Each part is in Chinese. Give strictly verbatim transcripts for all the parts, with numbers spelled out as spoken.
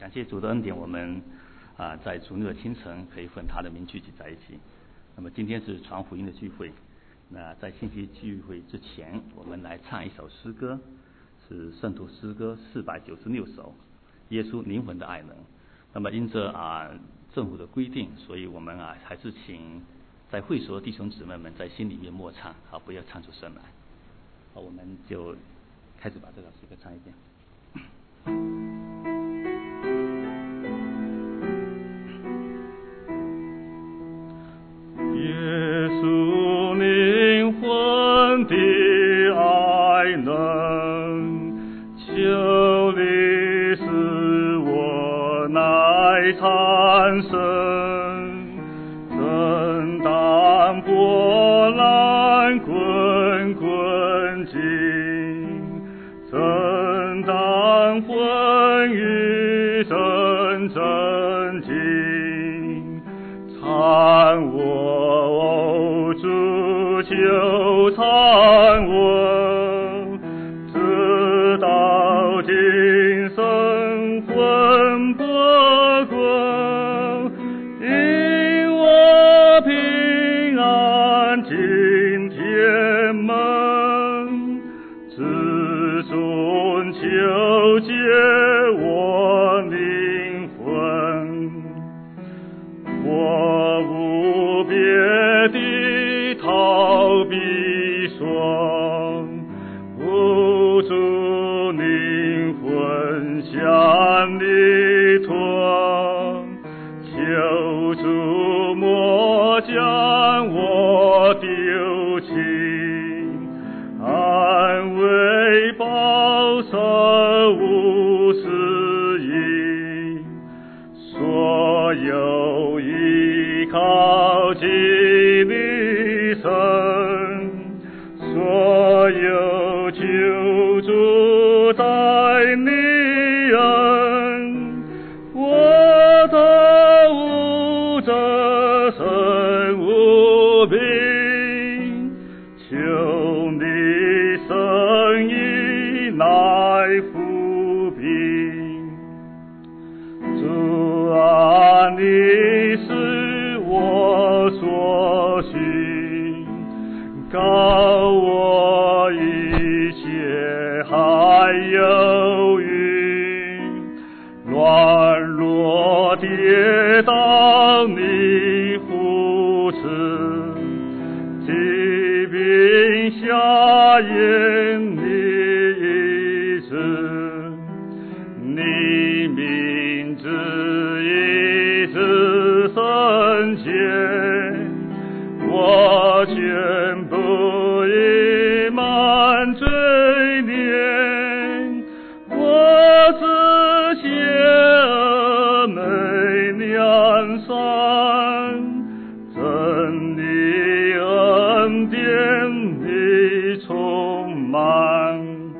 感谢主的恩典，我们啊在主日的清晨可以和他的名聚集在一起。那么今天是传福音的聚会，那在信息聚会之前，我们来唱一首诗歌，是圣徒诗歌四百九十六首，耶稣灵魂的爱人。那么因着啊政府的规定，所以我们啊还是请在会所的弟兄姊妹们在心里面默唱，好，不要唱出声来。好，我们就开始把这首诗歌唱一遍。 耶稣灵魂的爱人，求你使我乃产生，正当波澜滚滚尽，正当风雨阵阵尽，参我主求参我，直到今生魂不归，因我平安进天门，至尊求解我灵魂，我无别的逃避说，无助灵魂向你托，求主莫将我丢弃，安慰保守无失意，所有依靠基力神，所有救助在你恩，我都无这生无病，求你生意乃扶贫，主啊，你是我所需，告我一切还有余，软弱跌倒你扶持，疾病下咽你医治，你名字一直圣洁，我全部已满罪孽，我自谢恶美良善，真理恩典你充满，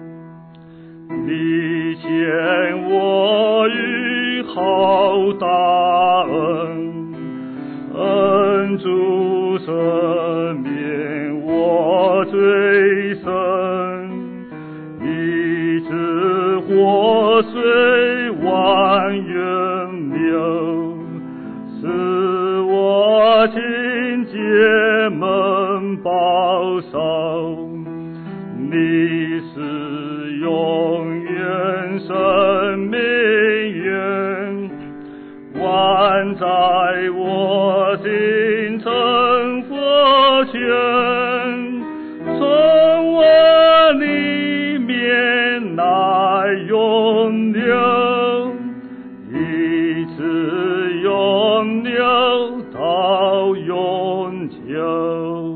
你见我与好大恩，恩主赦免我罪深，以致活水万源流，使我亲结盟保守，你是永远生命源，万在我心成佛权，从我里面来永流，一直永流到永久。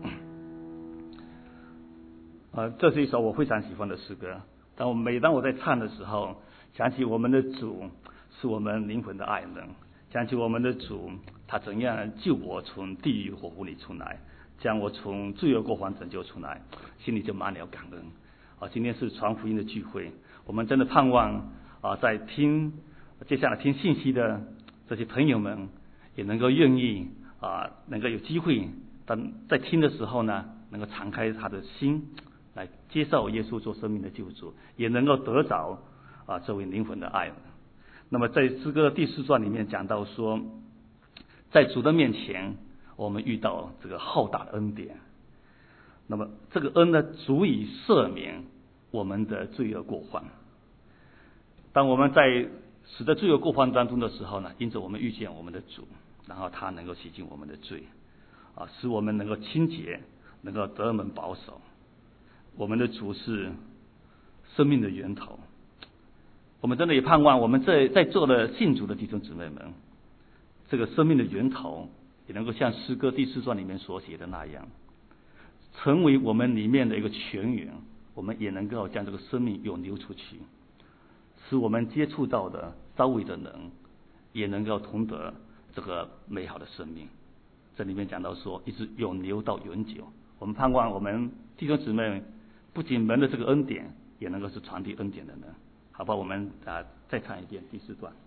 啊，这是一首我非常喜欢的诗歌。当我每当我在唱的时候，想起我们的主是我们灵魂的爱人，想起我们的主他怎样救我从地狱火湖里出来，将我从罪恶过犯拯救出来，心里就满了感恩。啊，今天是传福音的聚会，我们真的盼望啊，在听接下来听信息的这些朋友们，也能够愿意啊，能够有机会，当在听的时候呢，能够敞开他的心，来接受耶稣做生命的救主，也能够得着啊这位灵魂的爱人。 那么在诗歌的第四段里面讲到说，在主的面前，我们遇到这个浩大的恩典。那么这个恩呢，足以赦免我们的罪恶过犯。当我们在死在罪恶过犯当中的时候呢，因此我们遇见我们的主，然后他能够洗净我们的罪，啊，使我们能够清洁，能够得门保守。我们的主是生命的源头。我们真的也盼望我们在在座的信主的弟兄姊妹们，这个生命的源头也能够像诗歌第四段里面所写的那样，成为我们里面的一个泉源，我们也能够将这个生命涌流出去，使我们接触到的周围的人也能够同得这个美好的生命。这里面讲到说，一直涌流到永久。我们盼望我们弟兄姊妹不仅蒙了这个恩典，也能够是传递恩典的人。好吧，我们啊再唱一遍第四段。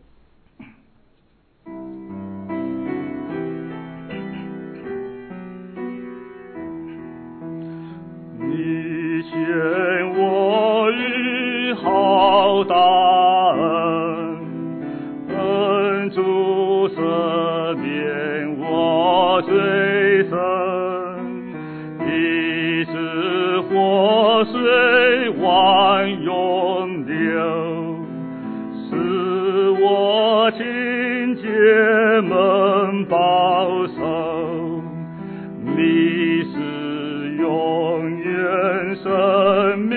你见我与浩大恩，恩主赦免我罪深，你是活水万涌流，使我清洁蒙保守，你是永远生命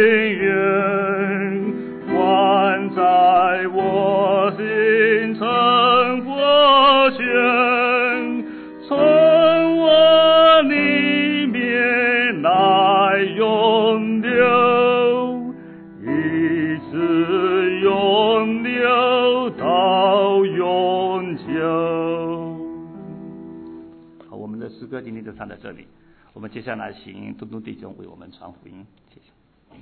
源，还在我心成活泉，从我里面来涌流，一直涌流到永久。 好，我们的诗歌今天就唱到这里。我们接下来请东东弟兄为我们传福音，谢谢。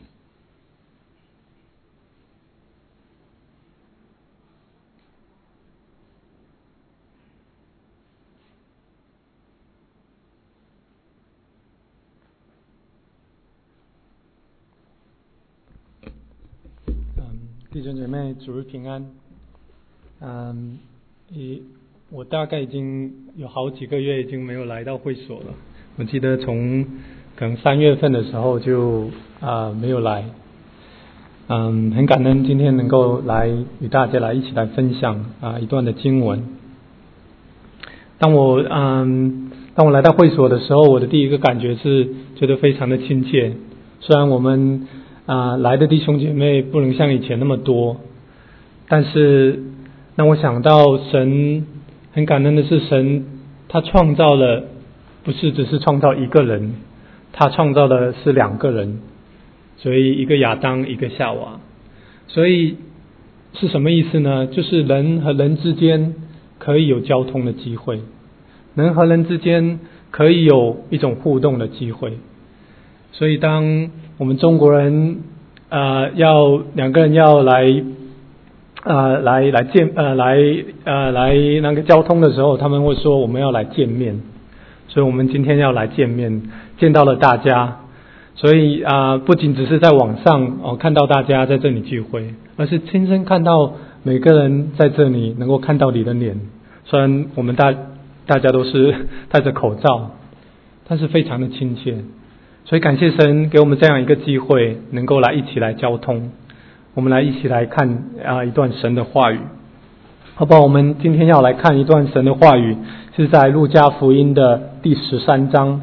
嗯，弟兄姐妹，主日平安。嗯，一我大概已经有好几个月已经没有来到会所了。我记得从可能三月份的时候就啊、呃、没有来，嗯，很感恩今天能够来与大家来一起来分享啊、呃、一段的经文。当我嗯当我来到会所的时候，我的第一个感觉是觉得非常的亲切。虽然我们啊、呃、来的弟兄姐妹不能像以前那么多，但是让我想到神，很感恩的是神他创造了。不是只是创造一个人，他创造的是两个人，所以一个亚当，一个夏娃。所以是什么意思呢？就是人和人之间可以有交通的机会，人和人之间可以有一种互动的机会。所以当我们中国人呃要两个人要来呃来来见呃来呃来那个交通的时候，他们会说我们要来见面。所以我们今天要来见面，见到了大家，所以啊、呃，不仅只是在网上哦看到大家在这里聚会，而是亲身看到每个人在这里能够看到你的脸。虽然我们大大家都是戴着口罩，但是非常的亲切。所以感谢神给我们这样一个机会，能够来一起来交通，我们来一起来看啊、呃、一段神的话语。好不好？我们今天要来看一段神的话语，是在路加福音的第十三章。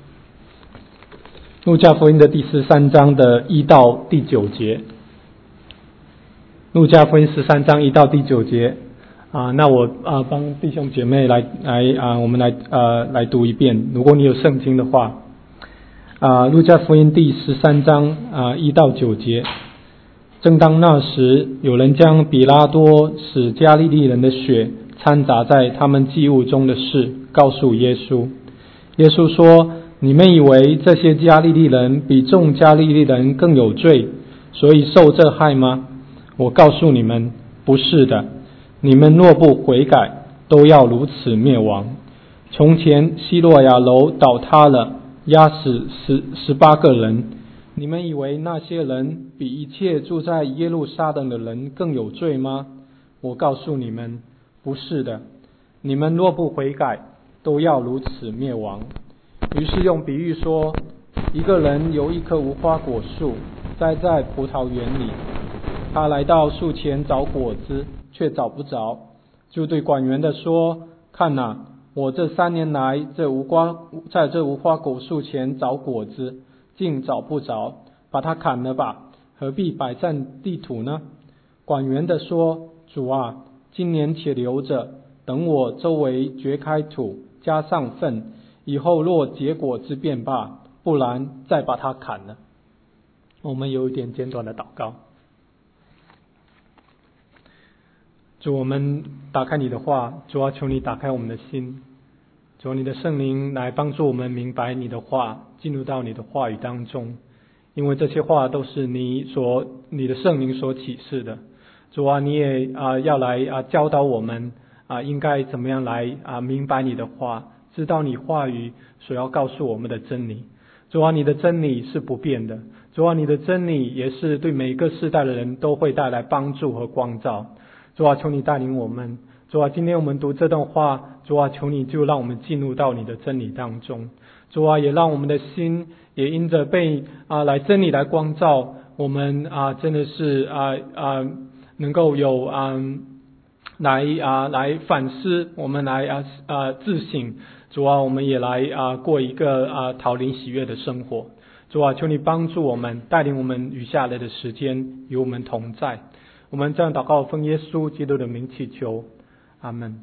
路加福音的第十三章的一到第九节。路加福音十三章一到第九节啊，那我啊帮弟兄姐妹来来啊，我们来呃来读一遍。如果你有圣经的话，啊，路加福音第十三章啊一到九节。正当那时，有人将比拉多使加利利人的血掺杂在他们祭物中的事告诉耶稣。耶稣说：“你们以为这些加利利人比众加利利人更有罪，所以受这害吗？我告诉你们，不是的。你们若不悔改，都要如此灭亡。从前希洛亚楼倒塌了，压死十十八个人。你们以为那些人比一切住在耶路撒冷的人更有罪吗？ 我告诉你们，不是的，你们若不悔改，都要如此灭亡。于是用比喻说，一个人有一棵无花果树栽在葡萄园里，他来到树前找果子，却找不着，就对管园的说，看哪，我这三年来这无花在这无花果树前找果子，竟找不着，把它砍了吧，何必摆占地土呢？管园的说，主啊，今年且留着，等我周围掘开土，加上粪，以后若结果子便罢，不然再把它砍了。我们有一点简短的祷告。主，我们打开你的话，主啊，求你打开我们的心，主，你的圣灵来帮助我们明白你的话，进入到你的话语当中，因为这些话都是你所你的圣灵所启示的。主啊，你也啊、呃、要来啊、呃、教导我们啊、呃、应该怎么样来啊、呃、明白你的话，知道你话语所要告诉我们的真理。主啊，你的真理是不变的，主啊，你的真理也是对每个世代的人都会带来帮助和光照。主啊，求你带领我们。主啊，今天我们读这段话，主啊，求你就让我们进入到你的真理当中。主啊，也让我们的心也因着被啊来真理来光照，我们啊真的是啊啊能够有啊来啊来反思，我们来啊啊自省。主啊，我们也来啊过一个啊讨灵喜悦的生活。主啊，求你帮助我们，带领我们余下来的时间与我们同在。我们这样祷告，奉耶稣基督的名祈求，阿们。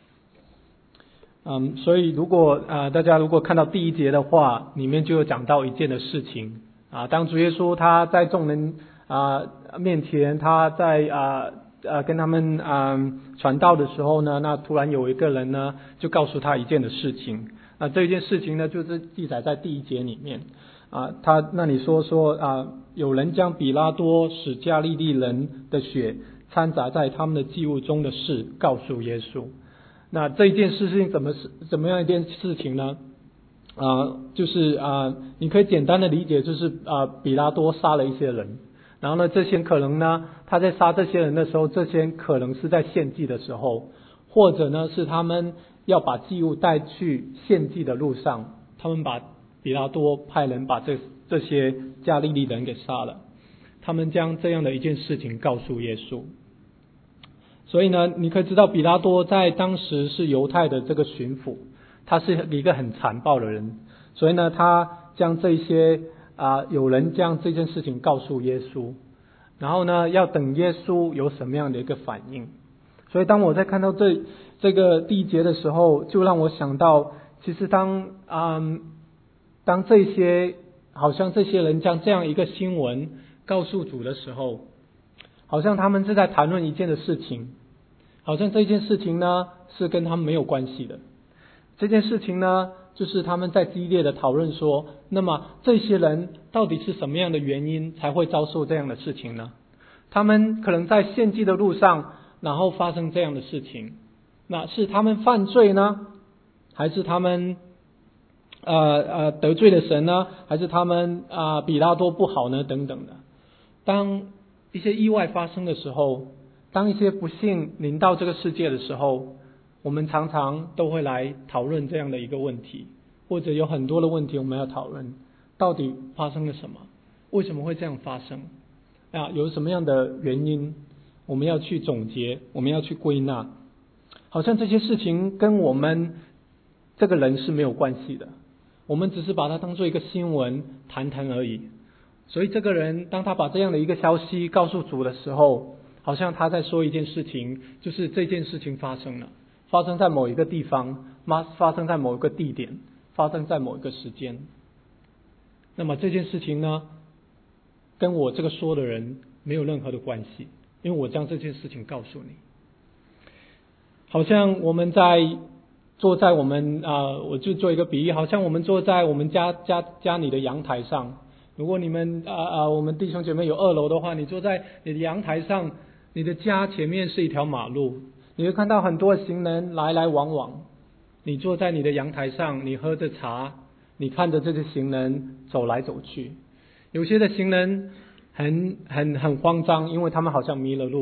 嗯，所以如果啊、呃、大家如果看到第一节的话，里面就有讲到一件的事情啊，当主耶稣他在众人啊、呃、面前，他在啊呃跟他们啊、呃、传道的时候呢，那突然有一个人呢就告诉他一件的事情。那这件事情呢，就是记载在第一节里面啊，他那里说说啊，有人将比拉多使加利利人的血掺杂在他们的祭物中的事告诉耶稣。那这一件事情怎么是怎么样一件事情呢？啊，就是啊，你可以简单的理解，就是啊，比拉多杀了一些人，然后呢，这些可能呢，他在杀这些人的时候，这些可能是在献祭的时候，或者呢是他们要把祭物带去献祭的路上，他们把比拉多派人把这这些加利利人给杀了，他们将这样的一件事情告诉耶稣。所以呢，你可以知道比拉多在当时是犹太的这个巡抚，他是一个很残暴的人，所以呢，他将这些啊、呃、有人将这件事情告诉耶稣，然后呢，要等耶稣有什么样的一个反应。所以当我在看到这这个第一节的时候，就让我想到，其实当嗯当这些好像这些人将这样一个新闻告诉主的时候，好像他们是在谈论一件的事情，好像这件事情呢是跟他们没有关系的。这件事情呢，就是他们在激烈的讨论说，那么这些人到底是什么样的原因才会遭受这样的事情呢？他们可能在献祭的路上，然后发生这样的事情，那是他们犯罪呢，还是他们呃呃得罪了神呢，还是他们啊、呃、比拉多不好呢，等等的。当一些意外发生的时候，当一些不幸临到这个世界的时候，我们常常都会来讨论这样的一个问题，或者有很多的问题我们要讨论，到底发生了什么？为什么会这样发生？啊，有什么样的原因？我们要去总结，我们要去归纳。好像这些事情跟我们这个人是没有关系的，我们只是把它当做一个新闻谈谈而已。所以这个人当他把这样的一个消息告诉主的时候，好像他在说一件事情，就是这件事情发生了，发生在某一个地方，发生在某一个地点，发生在某一个时间。那么这件事情呢，跟我这个说的人没有任何的关系，因为我将这件事情告诉你。好像我们在坐在我们啊、呃，我就做一个比喻，好像我们坐在我们家家家里的阳台上。如果你们啊啊、呃，我们弟兄姐妹有二楼的话，你坐在你的阳台上，你的家前面是一条马路，你会看到很多行人来来往往。你坐在你的阳台上，你喝着茶，你看着这些行人走来走去。有些的行人很很很慌张，因为他们好像迷了路；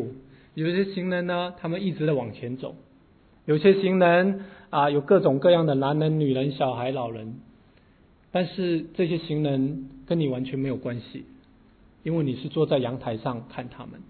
有些行人呢，他们一直在往前走；有些行人啊，有各种各样的男人、女人、小孩、老人。但是这些行人跟你完全没有关系，因为你是坐在阳台上看他们。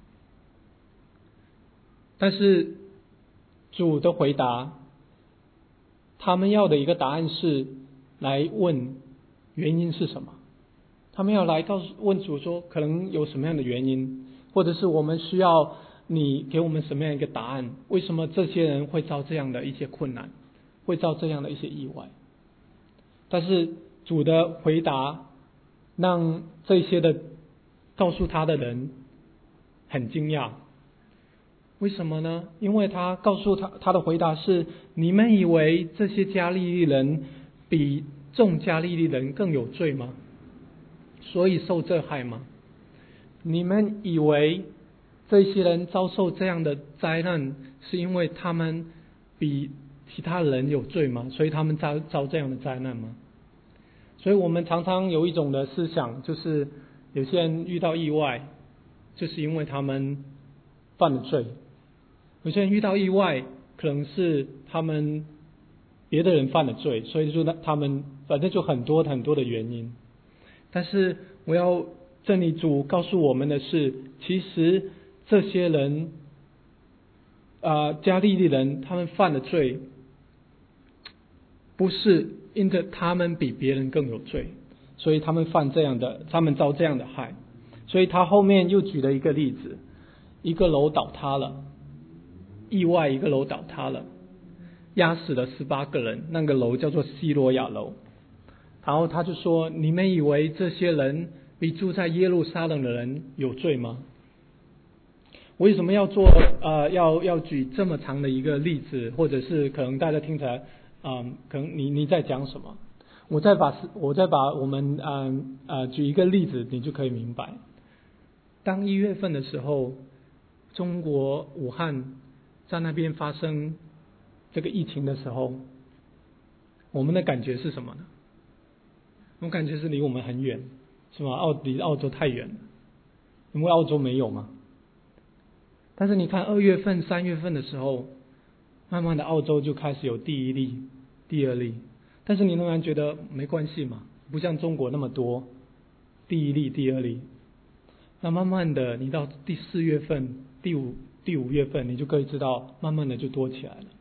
但是主的回答，他们要的一个答案是来问原因是什么。他们要来告诉问主说，可能有什么样的原因，或者是我们需要你给我们什么样一个答案？为什么这些人会遭这样的一些困难，会遭这样的一些意外？但是主的回答让这些的告诉他的人很惊讶。为什么呢？因为他告诉他他的回答是：你们以为这些加利利人比众加利利人更有罪吗？所以受这害吗？你们以为这些人遭受这样的灾难是因为他们比其他人有罪吗？所以他们遭遭这样的灾难吗？所以我们常常有一种的思想，就是有些人遇到意外，就是因为他们犯了罪；有些人遇到意外，可能是他们别的人犯了罪，所以就他们反正就很多很多的原因。但是我要真理主告诉我们的是，其实这些人啊、呃，加利利人他们犯了罪，不是因着他们比别人更有罪，所以他们犯这样的，他们遭这样的害。所以他后面又举了一个例子，一个楼倒塌了，意外一个楼倒塌了，压死了十八个人，那个楼叫做西罗亚楼。然后他就说，你们以为这些人比住在耶路撒冷的人有罪吗？为什么要做呃要要举这么长的一个例子，或者是可能大家听起来嗯，可能你你在讲什么？我再把我再把我们嗯呃举一个例子，你就可以明白。当一月份的时候，中国武汉在那边发生这个疫情的时候，我们的感觉是什么呢？我感觉是离我们很远，是吗？澳离澳洲太远了，因为澳洲没有嘛。但是你看二月份、三月份的时候，慢慢的澳洲就开始有第一例、第二例，但是你仍然觉得没关系嘛，不像中国那么多第一例、第二例。那慢慢的，你到第四月份、第五第五月份，你就可以知道，慢慢的就多起来了。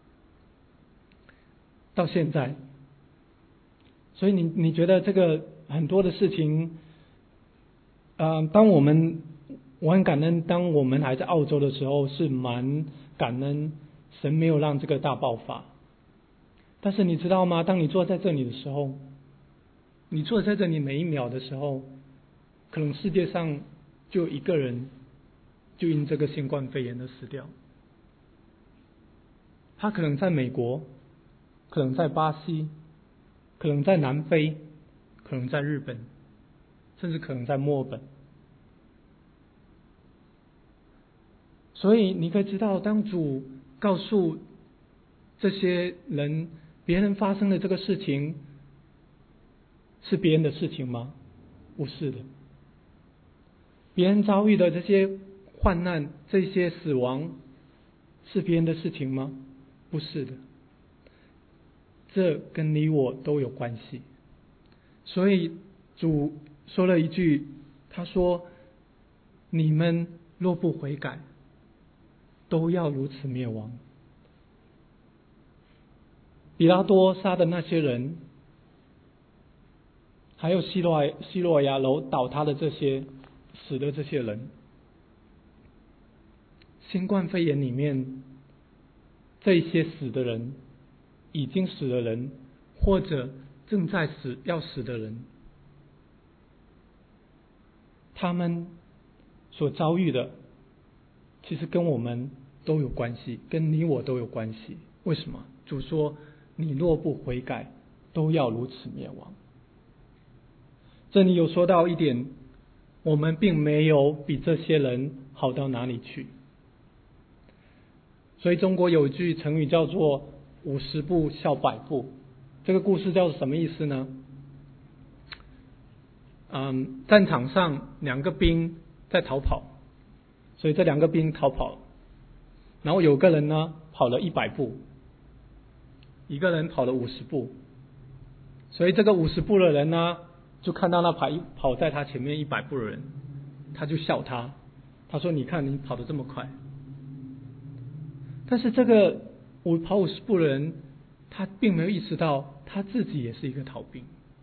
到现在。所以你你觉得这个很多的事情，呃，当我们我很感恩，当我们还在澳洲的时候，是蛮感恩神没有让这个大爆发。但是你知道吗？当你坐在这里的时候，你坐在这里每一秒的时候，可能世界上就有一个人就因这个新冠肺炎而死掉。他可能在美国，可能在巴西，可能在南非，可能在日本，甚至可能在墨尔本。所以你可以知道，当主告诉这些人，别人发生的这个事情是别人的事情吗？不是的。别人遭遇的这些患难、这些死亡是别人的事情吗？不是的。这跟你我都有关系。所以主说了一句，他说，你们若不悔改，都要如此灭亡。比拉多杀的那些人，还有西罗西罗亚楼倒塌的这些死的这些人，新冠肺炎里面这些死的人，已经死的人，或者正在死要死的人，他们所遭遇的其实跟我们都有关系，跟你我都有关系。为什么？主说，你若不悔改，都要如此灭亡。这里有说到一点，我们并没有比这些人好到哪里去。所以中国有一句成语叫做五十步笑百步。这个故事叫什么意思呢？嗯，战场上两个兵在逃跑，所以这两个兵逃跑， 然后有个人呢跑了一百步，一个人跑了五十步，所以这个五十步的人呢，就看到那跑跑在他前面一百步的人，他就笑他，他说：“你看你跑得这么快。”但是这个五跑五十步的人，他并没有意识到他自己也是一个逃兵。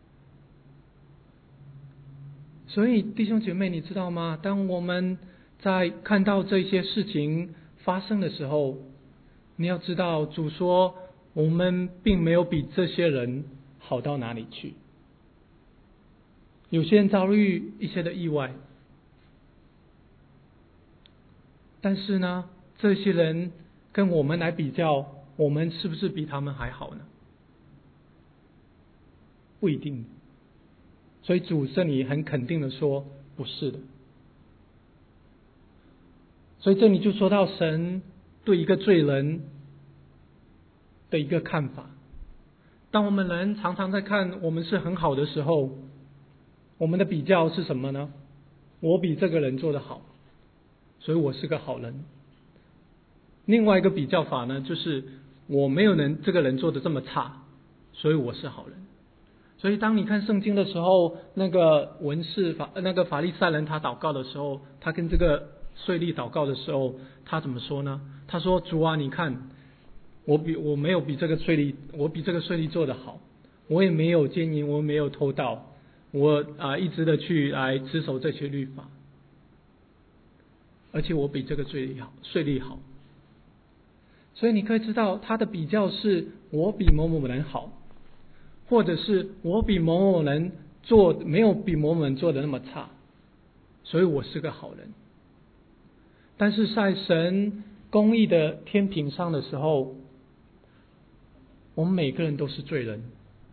所以弟兄姐妹，你知道吗？当我们在看到这些事情发生的时候，你要知道，主说我们并没有比这些人好到哪里去。有些人遭遇一些的意外，但是呢，这些人跟我们来比较，我们是不是比他们还好呢？不一定。所以主这里很肯定的说，不是的。所以这里就说到神对一个罪人的一个看法。当我们人常常在看我们是很好的时候，我们的比较是什么呢？我比这个人做得好，所以我是个好人。另外一个比较法呢，就是我没有人这个人做得这么差，所以我是好人。所以当你看圣经的时候，那个文士法那个法利赛人他祷告的时候，他跟这个税吏祷告的时候，他怎么说呢？他说：“主啊，你看我比我没有比这个税吏，我比这个税吏做得好，我也没有奸淫，我没有偷盗，我啊一直的去来持守这些律法，而且我比这个税吏好，税吏好。”所以你可以知道，他的比较是我比某某人好，或者是我比某某人做没有比某某人做的那么差，所以我是个好人。但是在神公义的天平上的时候，我们每个人都是罪人。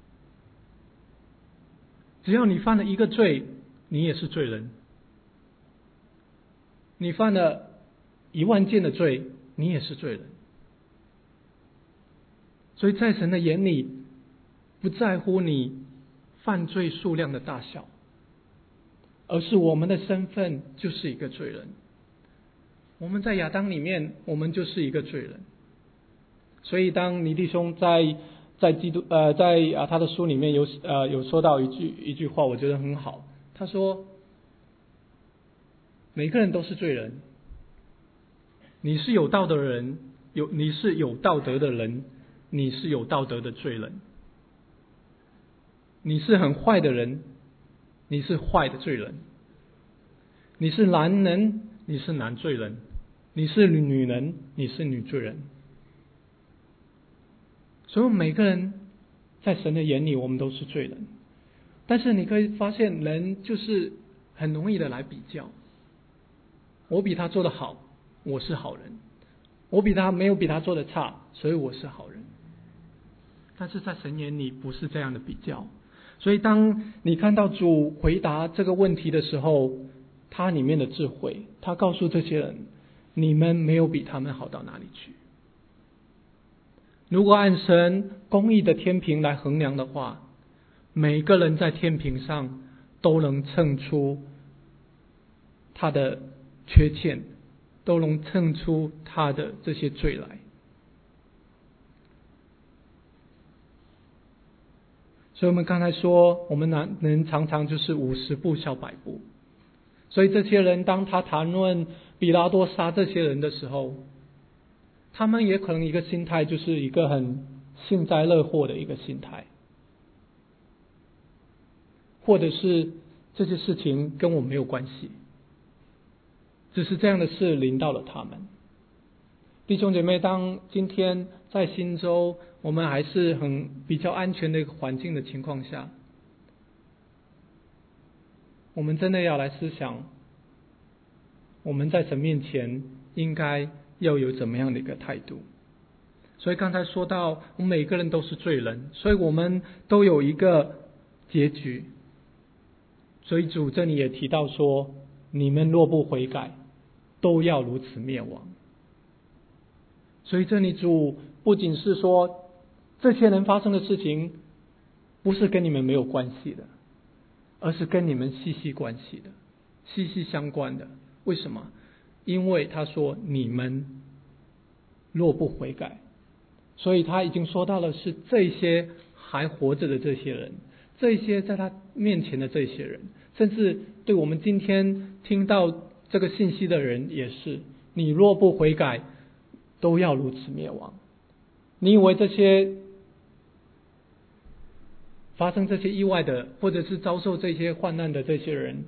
只要你犯了一个罪，你也是罪人。你犯了一万件的罪，你也是罪人。所以在神的眼里，不在乎你犯罪数量的大小，而是我们的身份就是一个罪人。我们在亚当里面，我们就是一个罪人。所以当尼弟兄在在基督呃在啊他的书里面有呃有说到一句一句话，我觉得很好。他说，每个人都是罪人，你是有道德的人，有你是有道德的人，你是有道德的罪人。你是很坏的人，你是坏的罪人。你是男人，你是男罪人。你是女人，你是女罪人。所以每个人在神的眼里，我们都是罪人。但是你可以发现，人就是很容易的来比较。我比他做得好，我是好人；我比他没有比他做得差，所以我是好人。但是在神眼里不是这样的比较。所以当你看到主回答这个问题的时候，他里面的智慧，他告诉这些人，你们没有比他们好到哪里去。如果按神公义的天平来衡量的话，每个人在天平上都能称出他的缺陷，都能称出他的这些罪来。所以我们刚才说，我们人常常就是五十步笑百步。所以这些人当他谈论比拉多杀这些人的时候，他们也可能一个心态就是一个很幸灾乐祸的一个心态，或者是这些事情跟我没有关系，只是这样的事临到了他们。弟兄姐妹，当今天在新州我们还是很比较安全的一个环境的情况下，我们真的要来思想，我们在神面前应该要有怎么样的一个态度。所以刚才说到，我们每个人都是罪人，所以我们都有一个结局。所以主这里也提到说，你们若不悔改，都要如此灭亡。所以这里主不仅是说这些人发生的事情不是跟你们没有关系的，而是跟你们息息关系的，息息相关的。为什么？因为他说你们若不悔改。所以他已经说到了是这些还活着的这些人，这些在他面前的这些人，甚至对我们今天听到这个信息的人也是，你若不悔改，都要如此灭亡。你以为这些发生这些意外的，或者是遭受这些患难的这些人，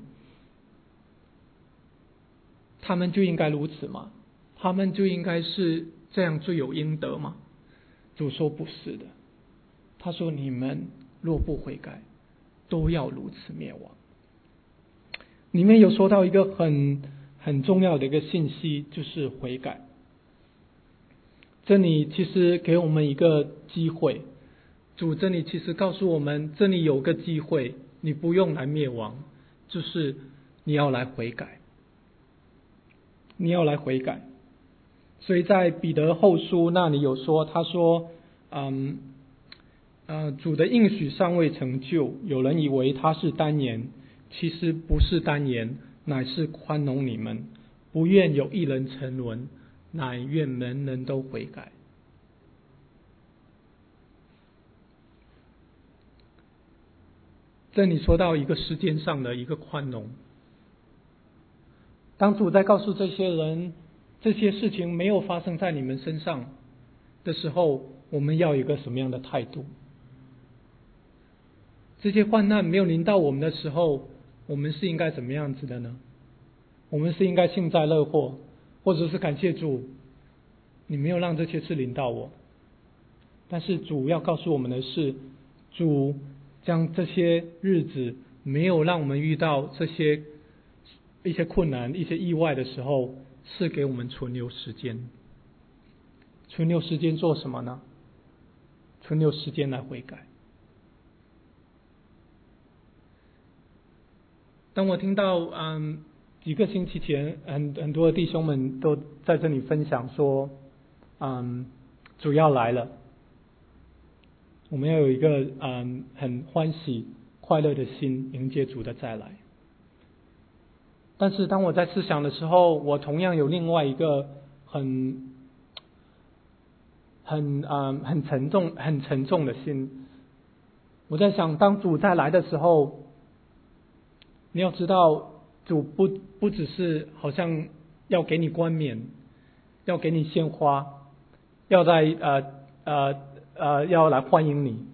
他们就应该如此吗？他们就应该是这样罪有应得吗？主说不是的，他说你们若不悔改，都要如此灭亡。里面有说到一个很很重要的一个信息，就是悔改。这里其实给我们一个机会，主这里其实告诉我们，这里有个机会，你不用来灭亡，就是你要来悔改，你要来悔改。所以在彼得后书那里有说，他说嗯呃，主的应许尚未成就，有人以为他是单言，其实不是单言，乃是宽容你们，不愿有一人沉沦，乃愿人人都悔改。这里说到一个时间上的一个宽容，当主在告诉这些人这些事情没有发生在你们身上的时候，我们要有一个什么样的态度？这些患难没有临到我们的时候，我们是应该怎么样子的呢？我们是应该幸灾乐祸，或者是感谢主，你没有让这些事临到我。但是主要告诉我们的是，主将这些日子没有让我们遇到这些一些困难、一些意外的时候，是给我们存留时间。存留时间做什么呢？存留时间来悔改。当我听到嗯几个星期前很很多的弟兄们都在这里分享说，嗯主要来了，我们要有一个嗯很欢喜快乐的心迎接主的再来。但是当我在思想的时候，我同样有另外一个很很嗯很沉重很沉重的心。我在想，当主再来的时候，你要知道，主不不只是好像要给你冠冕，要给你鲜花，要在呃呃呃要来欢迎你。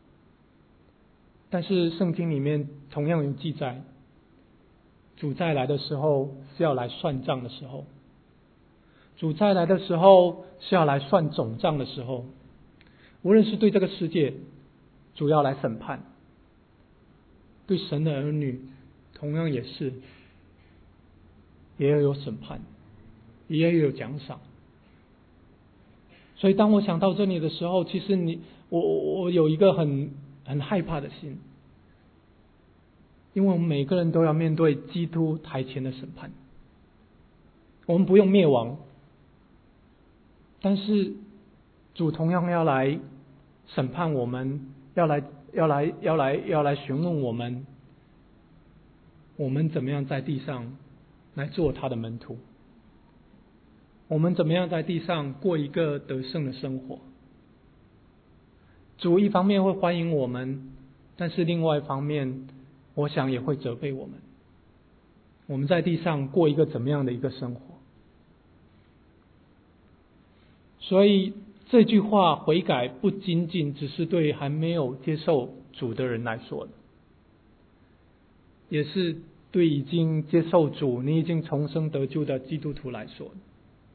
但是圣经里面同样有记载，主再来的时候是要来算账的时候，主再来的时候是要来算总账的时候。无论是对这个世界，主要来审判；对神的儿女，同样也是，也要有审判，也要有奖赏。所以当我想到这里的时候，其实你我我有一个很很害怕的心，因为我们每个人都要面对基督台前的审判。我们不用灭亡，但是主同样要来审判我们，要来要来要来要来询问我们，我们怎么样在地上来做他的门徒，我们怎么样在地上过一个得胜的生活。主一方面会欢迎我们，但是另外一方面我想也会责备我们，我们在地上过一个怎么样的一个生活。所以这句话悔改不仅仅只是对还没有接受主的人来说的，也是对已经接受主，你已经重生得救的基督徒来说的。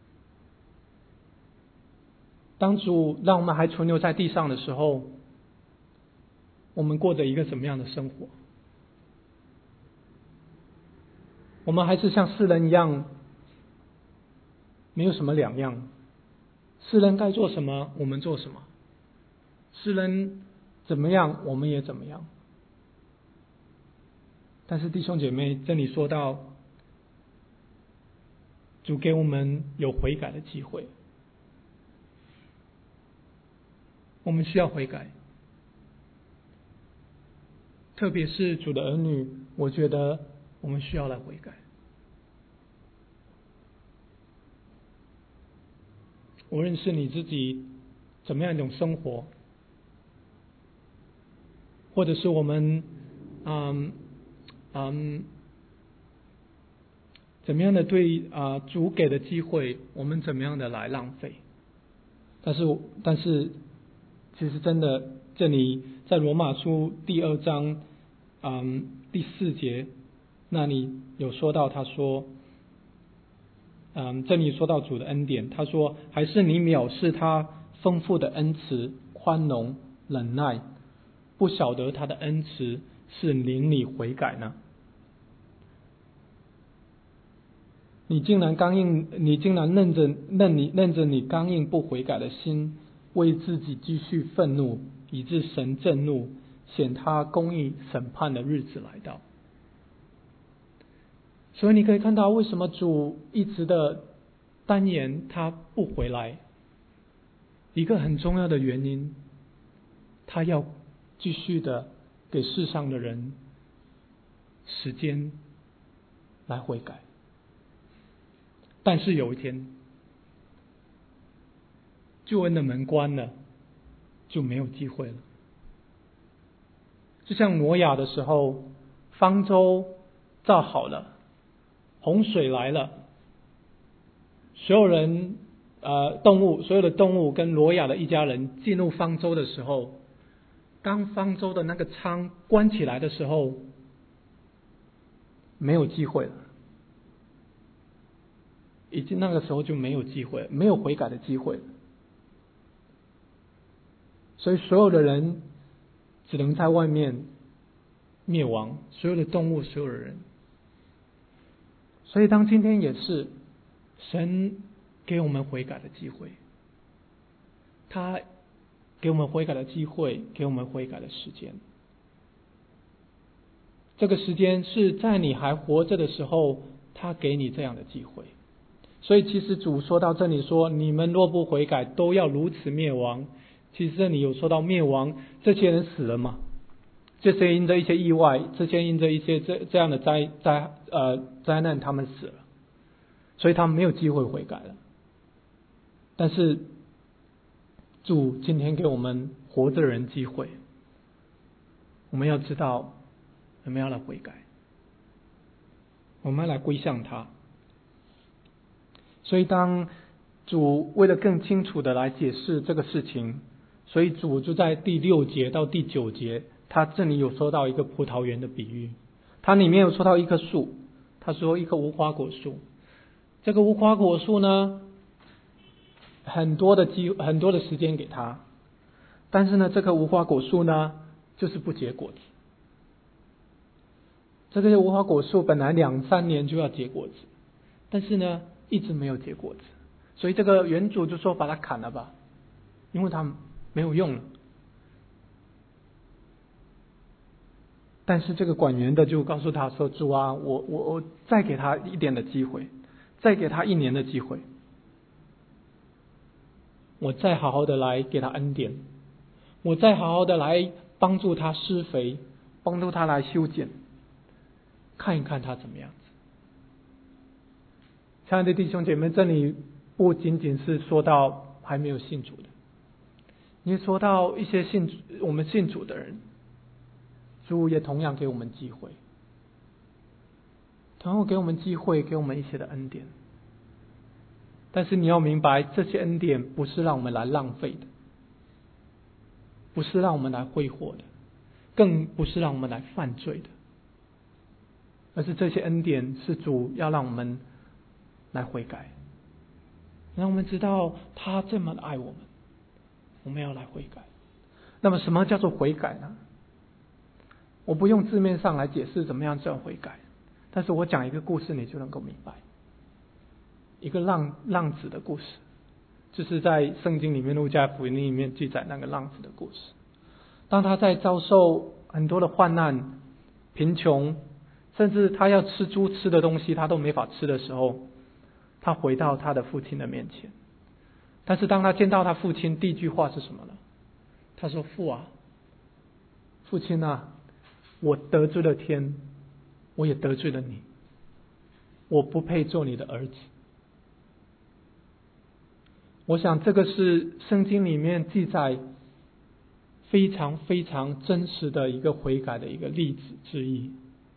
当主让我们还存留在地上的时候，我们过着一个怎么样的生活？我们还是像世人一样，没有什么两样。世人该做什么，我们做什么；世人怎么样，我们也怎么样。但是弟兄姐妹，这里说到，主给我们有悔改的机会，我们需要悔改。特别是主的儿女，我觉得我们需要来悔改。 无论是你自己怎么样一种生活，或者是我们嗯嗯怎么样的对啊、呃、主给的机会，我们怎么样的来浪费。但是但是其实真的，这里在罗马书第二章嗯第四节那里有说到，他说嗯这里说到主的恩典，他说还是你藐视他丰富的恩慈、宽容、忍耐，不晓得他的恩慈是领你悔改呢？你竟然刚硬，你竟然认着认你认着你刚硬不悔改的心，为自己继续愤怒，以致神震怒，显他公义审判的日子来到。所以你可以看到，为什么主一直的单言他不回来，一个很重要的原因，他要继续的给世上的人时间来悔改。但是有一天，救恩的门关了，就没有机会了。就像挪亚的时候，方舟造好了，洪水来了，所有人呃动物，所有的动物跟挪亚的一家人进入方舟的时候，当方舟的那个舱关起来的时候，没有机会了。已经那个时候就没有机会，没有悔改的机会了。所以所有的人只能在外面灭亡，所有的动物，所有的人。所以当今天也是神给我们悔改的机会，他给我们悔改的机会，给我们悔改的时间。这个时间是在你还活着的时候，他给你这样的机会。所以其实主说到这里说，你们若不悔改，都要如此灭亡。其实这里有说到灭亡，这些人死了嘛？这些因着一些意外，这些因着一些这这样的灾灾呃灾难，他们死了，所以他们没有机会悔改了。但是主今天给我们活着的人机会，我们要知道，我们要来悔改，我们要来归向他。所以当主为了更清楚的来解释这个事情，所以主就在第六节到第九节，他这里有说到一个葡萄园的比喻，他里面有说到一棵树，他说一棵无花果树，这个无花果树呢，很多的机很多的时间给他，但是呢，这棵无花果树呢，就是不结果子。这个无花果树本来两三年就要结果子，但是呢，一直没有结果子，所以这个园主就说把它砍了吧，因为它没有用了。但是这个管园的就告诉他说：“主啊，我我我再给他一点的机会，再给他一年的机会，我再好好的来给他恩典，我再好好的来帮助他施肥，帮助他来修剪，看一看他怎么样子。”亲爱的弟兄姐妹，这里不仅仅是说到还没有信主的，你说到一些信主我们信主的人，主也同样给我们机会，同样给我们机会，给我们一些的恩典。但是你要明白，这些恩典不是让我们来浪费的，不是让我们来挥霍的，更不是让我们来犯罪的，而是这些恩典是主要让我们来悔改，让我们知道他这么的爱我们，我们要来悔改。那么什么叫做悔改呢？我不用字面上来解释怎么样叫悔改，但是我讲一个故事你就能够明白。一个浪浪子的故事，就是在圣经里面路加福音里面记载那个浪子的故事。当他在遭受很多的患难、贫穷，甚至他要吃猪吃的东西他都没法吃的时候，他回到他的父亲的面前。但是当他见到他父亲，第一句话是什么呢？他说：“父啊，父亲啊，我得罪了天，我也得罪了你，我不配做你的儿子。” 我想这个是圣经里面记载非常非常真实的一个悔改的一个例子之一。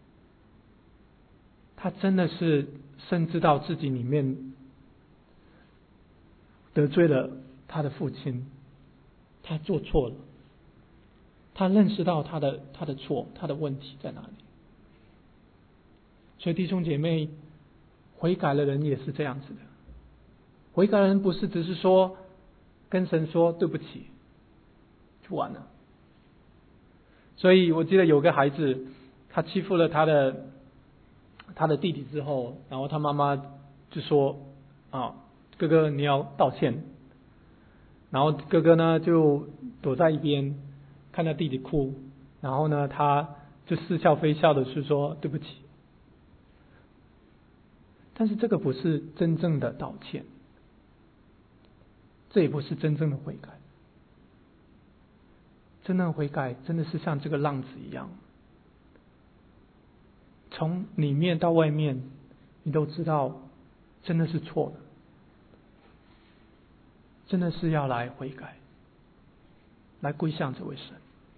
他真的是深知到自己里面得罪了他的父亲，他做错了，他认识到他的他的错，他的问题在哪里。所以弟兄姐妹，悔改的人也是这样子的。悔改的人不是只是说跟神说对不起就完了。所以我记得有个孩子，他欺负了他的他的弟弟之后，然后他妈妈就说啊，哥哥你要道歉。然后哥哥呢就躲在一边看他弟弟哭，然后呢他就似笑非笑的是说对不起。但是这个不是真正的道歉，这也不是真正的悔改。真正的悔改真的是像这个浪子一样，从里面到外面你都知道真的是错了，真的是要来悔改，来归向这位神。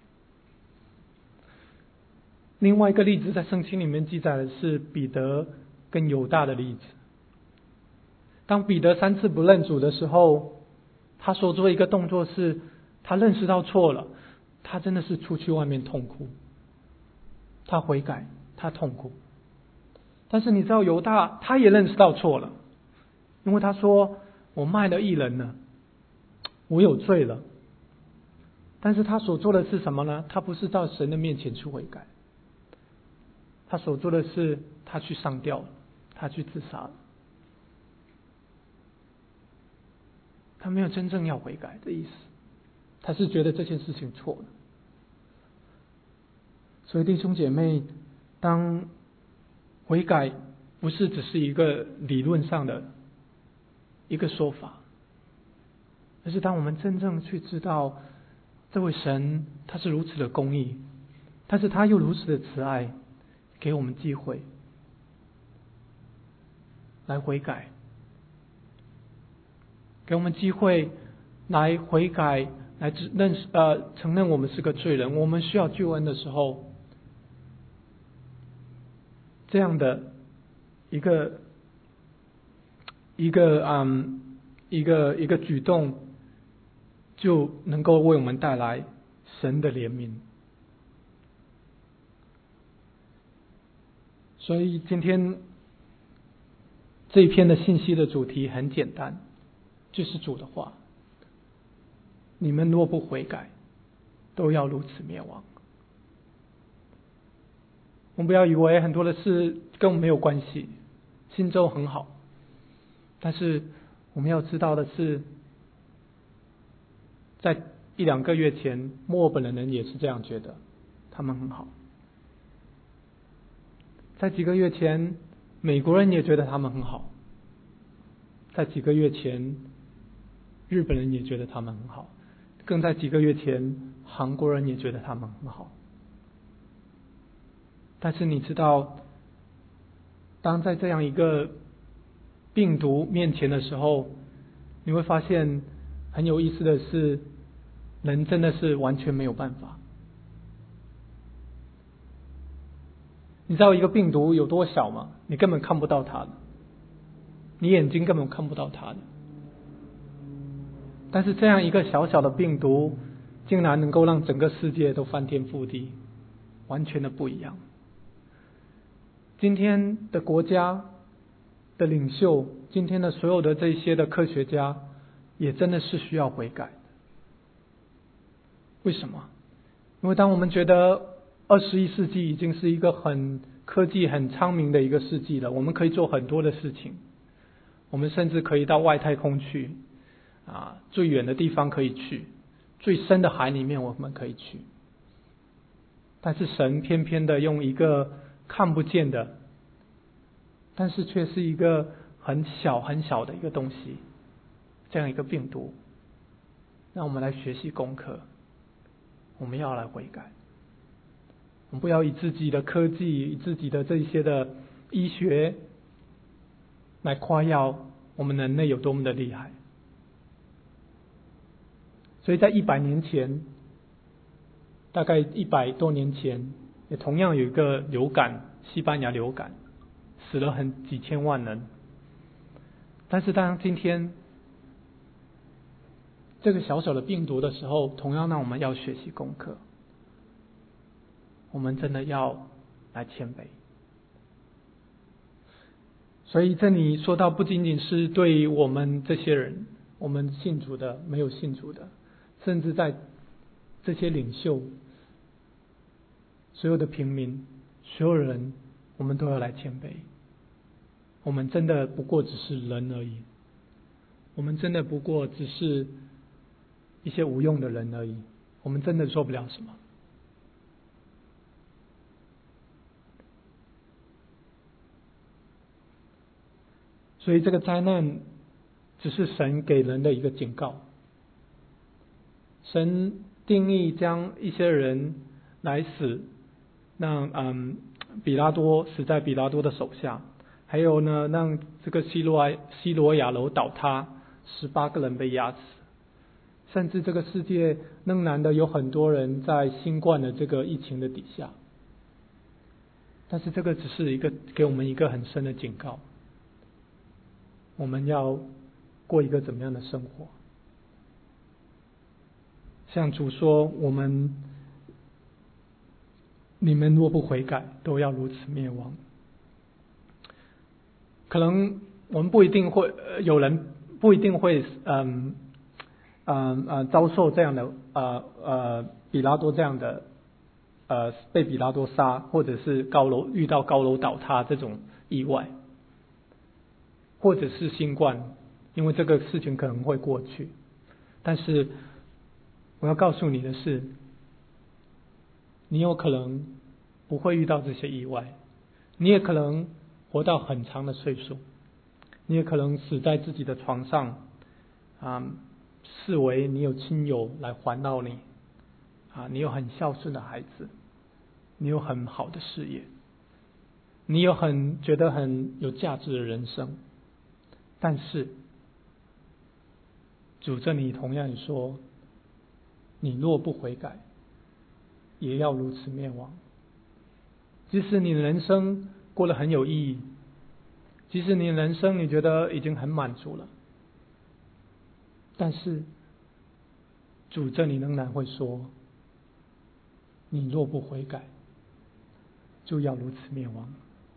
另外一个例子在圣经里面记载的是彼得跟犹大的例子。当彼得三次不认主的时候，他所做一个动作是他认识到错了，他真的是出去外面痛哭，他悔改，他痛哭。但是你知道犹大他也认识到错了，因为他说我卖了一人了，我有罪了。但是他所做的是什么呢？他不是到神的面前去悔改，他所做的是他去上吊了，他去自杀了。他没有真正要悔改的意思，他是觉得这件事情错了。所以弟兄姐妹，当悔改不是只是一个理论上的一个说法，而是当我们真正去知道这位神他是如此的公义，但是他又如此的慈爱，给我们机会来悔改，给我们机会来悔改，来认识呃承认我们是个罪人，我们需要救恩的时候，这样的一个一个嗯一个一个举动，就能够为我们带来神的怜悯。所以今天这一篇的信息的主题很简单，就是主的话：你们若不悔改，都要如此灭亡。我们不要以为很多的事跟我们没有关系，新州很好，但是我们要知道的是，在一两个月前，墨尔本的人也是这样觉得，他们很好。在几个月前，美国人也觉得他们很好。在几个月前，日本人也觉得他们很好。更在几个月前，韩国人也觉得他们很好。但是你知道，当在这样一个病毒面前的时候，你会发现很有意思的是，人真的是完全没有办法。你知道一个病毒有多小吗？你根本看不到它的，你眼睛根本看不到它的。但是这样一个小小的病毒，竟然能够让整个世界都翻天覆地，完全的不一样。今天的国家的领袖，今天的所有的这些的科学家，也真的是需要悔改的。为什么？因为当我们觉得二十一世纪已经是一个很科技很昌明的一个世纪了，我们可以做很多的事情，我们甚至可以到外太空去，啊，最远的地方可以去，最深的海里面我们可以去。但是神偏偏的用一个看不见的，但是却是一个很小很小的一个东西，这样一个病毒，让我们来学习功课，我们要来悔改。我们不要以自己的科技，以自己的这些的医学来夸耀我们人类有多么的厉害。 所以在一百年前，大概一百多年前，也同样有一个流感，西班牙流感，死了很几千万人。但是当今天这个小小的病毒的时候，同样让我们要学习功课，我们真的要来谦卑。所以这里说到，不仅仅是对我们这些人，我们信主的，没有信主的，甚至在这些领袖，所有的平民，所有人，我们都要来谦卑。我们真的不过只是人而已，我们真的不过只是一些无用的人而已，我们真的做不了什么。所以这个灾难只是神给人的一个警告。神定义将一些人来死，让嗯比拉多死在比拉多的手下，还有呢让这个西罗西罗亚楼倒塌，十八个人被压死，甚至这个世界仍然的有很多人在新冠的这个疫情的底下。但是这个只是一个给我们一个很深的警告，我们要过一个怎么样的生活？像主说，我们你们若不悔改，都要如此灭亡。可能我们不一定会，有人不一定会，嗯嗯呃遭受这样的呃呃比拉多这样的呃被比拉多杀，或者是高楼遇到高楼倒塌这种意外，或者是新冠，因为这个事情可能会过去。但是我要告诉你的是，你有可能不会遇到这些意外，你也可能活到很长的岁数，你也可能死在自己的床上，啊，视为你有亲友来环绕你，啊，你有很孝顺的孩子，你有很好的事业，你有很觉得很有价值的人生。但是主这里同样说，你若不悔改，也要如此灭亡。即使你的人生过得很有意义，即使你的人生你觉得已经很满足了，但是主这里仍然会说，你若不悔改，就要如此灭亡。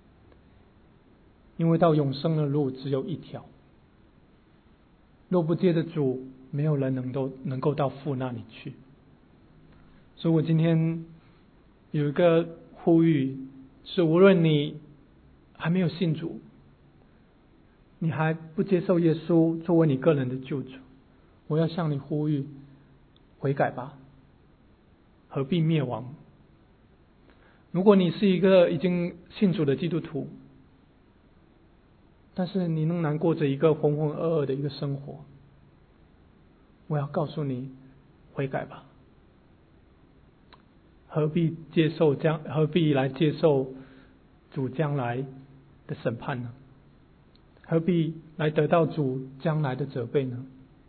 因为到永生的路只有一条，若不借着主，没有人能够能够到父那里去。所以我今天有一个呼吁，是无论你还没有信主，你还不接受耶稣作为你个人的救主，我要向你呼吁，悔改吧，何必灭亡？如果你是一个已经信主的基督徒，但是你仍然过着一个浑浑噩噩的一个生活，我要告诉你，悔改吧，何必接受将何必来接受主将来的审判呢？何必来得到主将来的责备呢？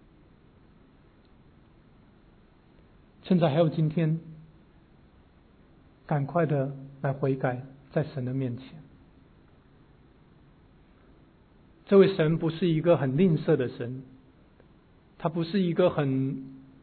趁着还有今天，赶快的来悔改，在神的面前。这位神不是一个很吝啬的神，他不是一个很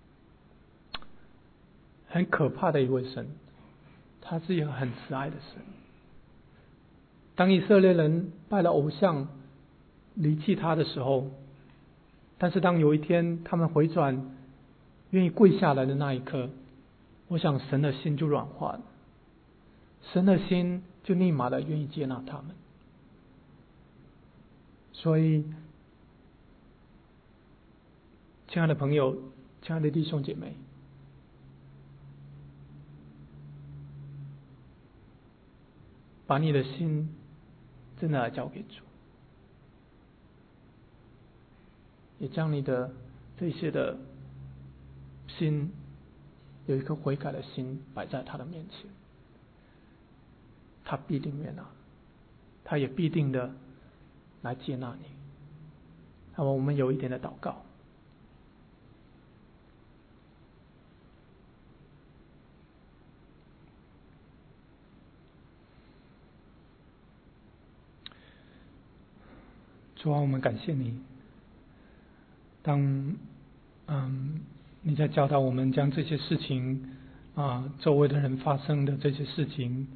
很可怕的一位神，他是一个很慈爱的神。当以色列人拜了偶像，离弃他的时候，但是当有一天他们回转，愿意跪下来的那一刻，我想神的心就软化了，神的心就立马的愿意接纳他们。所以亲爱的朋友，亲爱的弟兄姐妹，把你的心真的来交给主，也将你的这些的心，有一颗悔改的心摆在他的面前，他必定悦纳，他也必定的来接纳你。那么我们有一点的祷告。 主啊，我们感谢你。当嗯你在教导我们将这些事情啊周围的人发生的这些事情，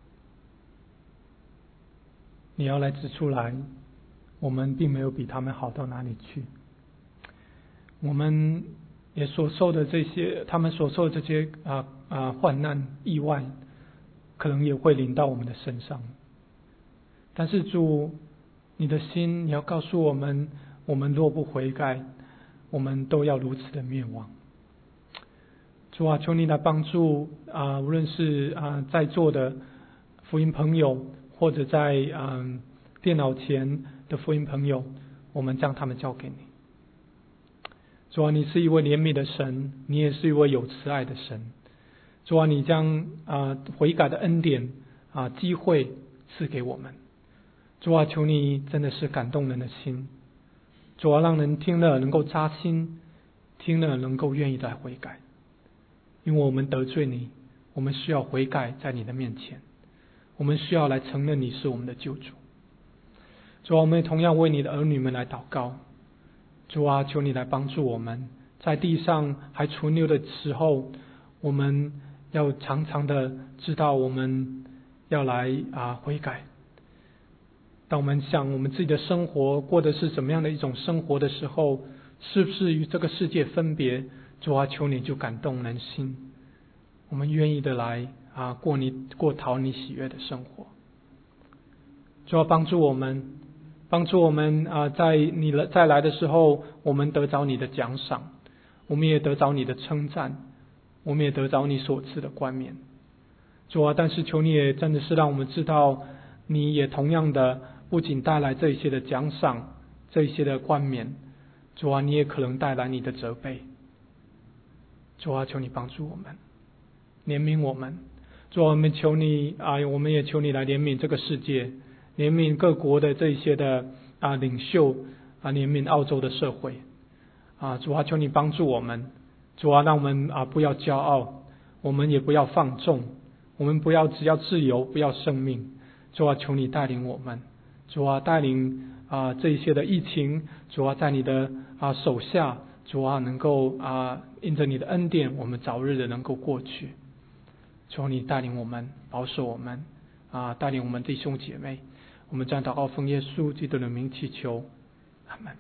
你要来指出来，我们并没有比他们好到哪里去。我们也所受的这些，他们所受的这些啊啊患难意外，可能也会临到我们的身上。但是主，你的心，你要告诉我们，我们若不悔改，我们都要如此的灭亡。主啊，求你来帮助啊，无论是啊在座的福音朋友，或者在嗯电脑前的福音朋友，我们将他们交给你。主啊，你是一位怜悯的神，你也是一位有慈爱的神。主啊，你将啊悔改的恩典啊机会赐给我们。主啊，求你真的是感动人的心。主啊，让人听了能够扎心，听了能够愿意来悔改。因为我们得罪你，我们需要悔改在你的面前，我们需要来承认你是我们的救主。主啊，我们也同样为你的儿女们来祷告。主啊，求你来帮助我们，在地上还存留的时候，我们要常常的知道我们要来啊悔改。当我们想我们自己的生活过的是怎么样的一种生活的时候，是不是与这个世界分别？主啊，求你就感动人心，我们愿意的来啊过你过讨你喜悦的生活。主啊，帮助我们，帮助我们啊，在你再来的时候，我们得着你的奖赏，我们也得着你的称赞，我们也得着你所赐的冠冕。主啊，但是求你也真的是让我们知道，你也同样的不仅带来这一些的奖赏，这一些的冠冕，主啊，你也可能带来你的责备。主啊，求你帮助我们，怜悯我们。主啊，我们求你啊，我们也求你来怜悯这个世界，怜悯各国的这些的啊领袖啊，怜悯澳洲的社会啊。主啊，求你帮助我们。主啊，让我们啊不要骄傲，我们也不要放纵，我们不要只要自由，不要生命。主啊，求你带领我们。主啊，带领啊这一些的疫情，主啊，在你的啊手下，主啊，能够啊因着你的恩典，我们早日的能够过去。求你带领我们，保守我们啊，带领我们弟兄姐妹。我们将祷告奉耶稣基督的名祈求，阿们。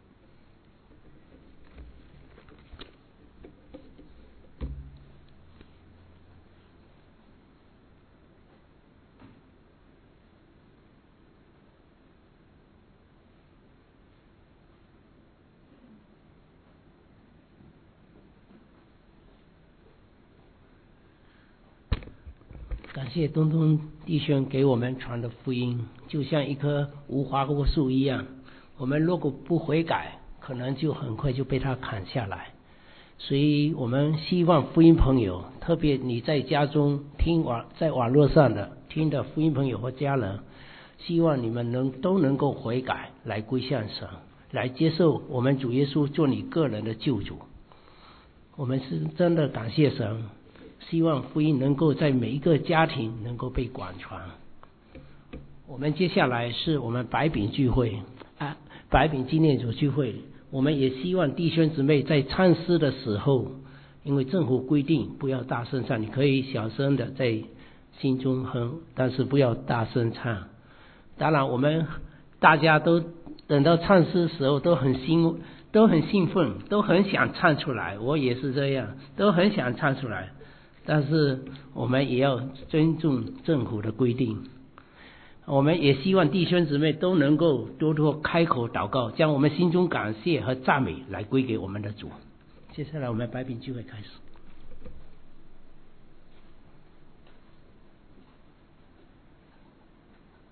感谢东东弟兄给我们传的福音，就像一棵无花果树一样，我们如果不悔改，可能就很快就被他砍下来。所以我们希望福音朋友，特别你在家中听网在网络上的听的福音朋友或家人，希望你们能都能够悔改，来归向神，来接受我们主耶稣做你个人的救主。我们是真的感谢神，希望福音能够在每一个家庭能够被广传。我们接下来是我们白饼聚会啊，白饼纪念组聚会。我们也希望弟兄姊妹在唱诗的时候，因为政府规定不要大声唱，你可以小声的在心中哼，但是不要大声唱。当然我们大家都等到唱诗的时候都很兴都很兴奋，都很想唱出来，我也是这样，都很想唱出来，但是我们也要尊重政府的规定。我们也希望弟兄姊妹都能够多多开口祷告，将我们心中感谢和赞美来归给我们的主。接下来我们白饼聚会开始。